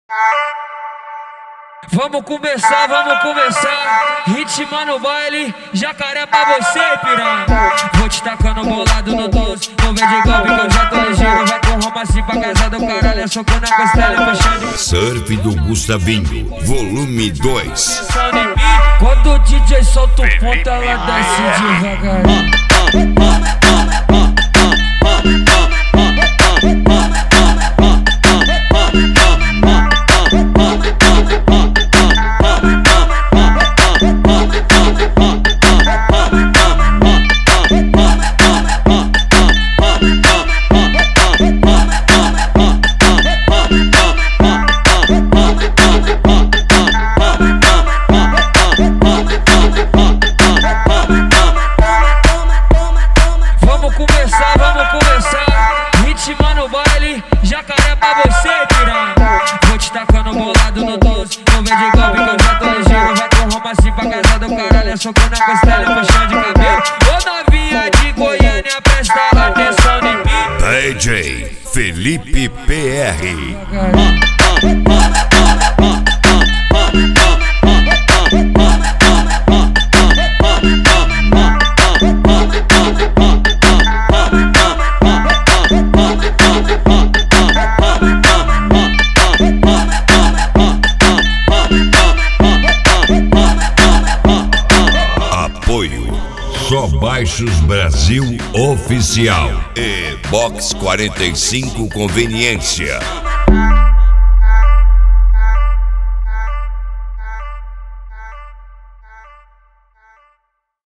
Vamos começar. Ritmo no baile, jacaré pra você, piranha. Vou te tacando bolado no doce. Não vem de golpe que eu já tô ligeiro. Vai com Roma assim pra casa do caralho. É socando a costela, puxando. Surf do Gustavinho, volume 2. Quando o DJ solta o ponto, ela desce devagarinho. Vamos começar. Ritmo no baile, jacaré pra você, piranha. Vou te tacando bolado no doce. Não vem de golpe que eu já tô ligeiro. Vai com Roma assim pra casa do caralho. É socando a costela, puxando de cabelo. Ô novinha de Goiânia, presta atenção em mim. DJ Felipe PR. Apoio Só Baixos Brasil Oficial e Box 45 Conveniência.